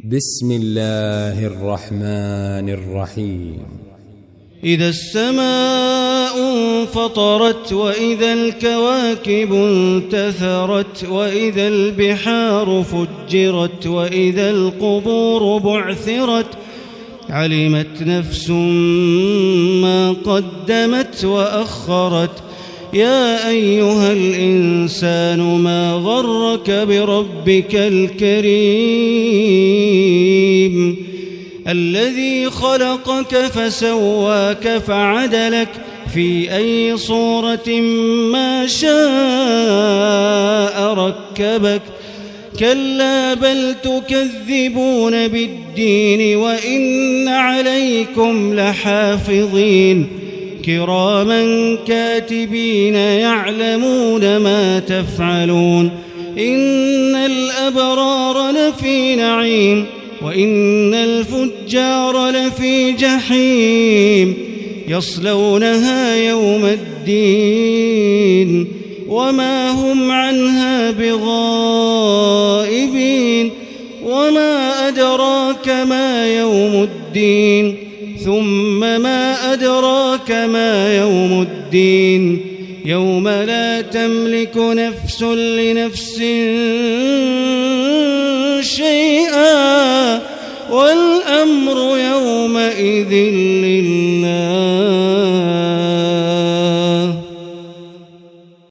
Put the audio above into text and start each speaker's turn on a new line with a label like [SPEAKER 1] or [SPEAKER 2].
[SPEAKER 1] بسم الله الرحمن الرحيم.
[SPEAKER 2] إذا السماء انفطرت وإذا الكواكب انتثرت وإذا البحار فجرت وإذا القبور بعثرت علمت نفس ما قدمت وأخرت. يا أيها الإنسان ما غرك بربك الكريم الذي خلقك فسواك فعدلك في أي صورة ما شاء ركبك. كلا بل تكذبون بالدين وإن عليكم لحافظين كراما كاتبين يعلمون ما تفعلون. إن الأبرار لفي نعيم وإن الفجار لفي جحيم يصلونها يوم الدين وما هم عنها بغائبين. وما أدراك ما يوم الدين ثم ما أدراك ما يوم الدين يوم لا تملك نفس لنفس شيئا والأمر يومئذ لله.